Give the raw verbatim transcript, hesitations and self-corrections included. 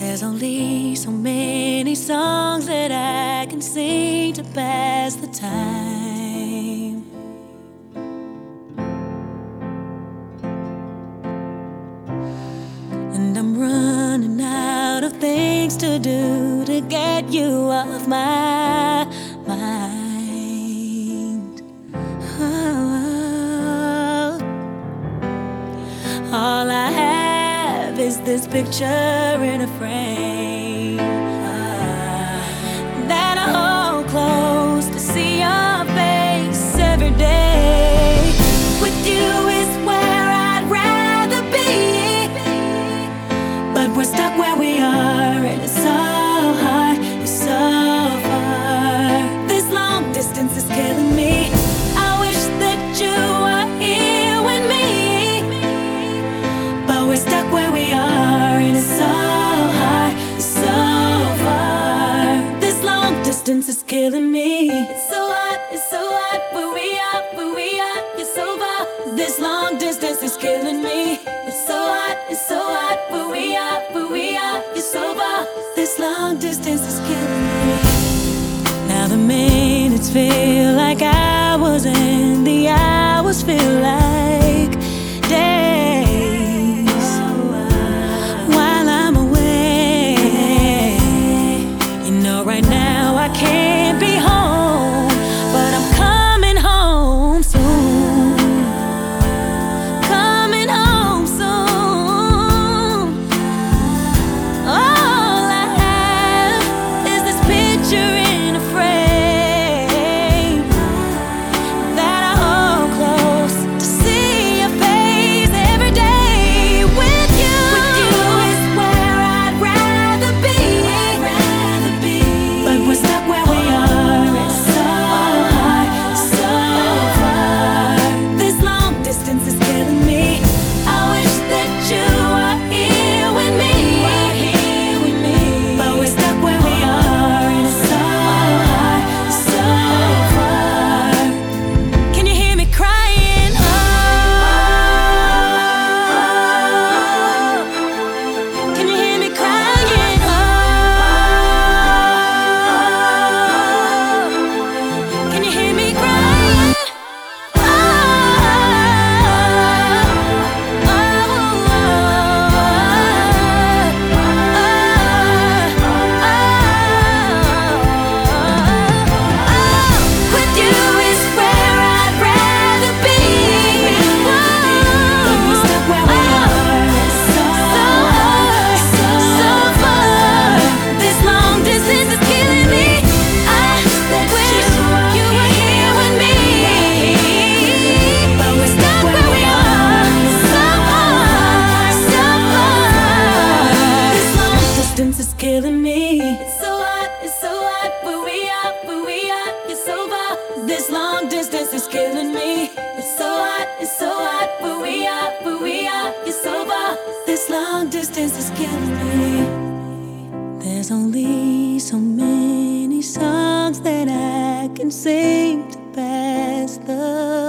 There's only so many songs that I can sing to pass the time. And I'm running out of things to do to get you off my mind. Oh. All I have is this picture in a frame uh, that I hold close to see your face every day. With you is where I'd rather be, but we're stuck where we are, and it's so hard, it's so far. This long distance is killing me. I wish that you were here with me, but we're stuck where we are, and it's so hard, it's so far. This long distance is killing me. It's so hot, it's so hot, where we are, where we are, it's so far. This long distance is killing me. It's so hot, it's so hot, where we are, where we are, it's so far. This long distance is killing me. Now the minutes feel like hours, and the hours feel like days while I'm away. You know, right now I can't be home, but I'm coming home soon. Coming home soon. All I have is this picture in a frame that I hold close to see your face every day. With you, with you is where I'd rather be, rather be. But we're stuck where we are. It's so hard, so far. This long distance is killing me. I wish that you were here with me, here with me. But we're stuck where we are, and it's so hard, so far. Can you hear me crying? Oh, can you hear me crying? Oh, can you hear me crying? Oh, with you is where I'd rather be. But we're stuck where we are. It's so hard, so far. This long distance is killing me. I wish you were here with me, but we're stuck where we are. So hard, so far. This long distance is killing me. It's so hot, it's so hot, where we are, where we are, it's so far. This long distance is killing me. It's so hot, it's so hot, where we are, where we are, it's so far. This long distance is killing me. There's only so many songs that I can sing to pass the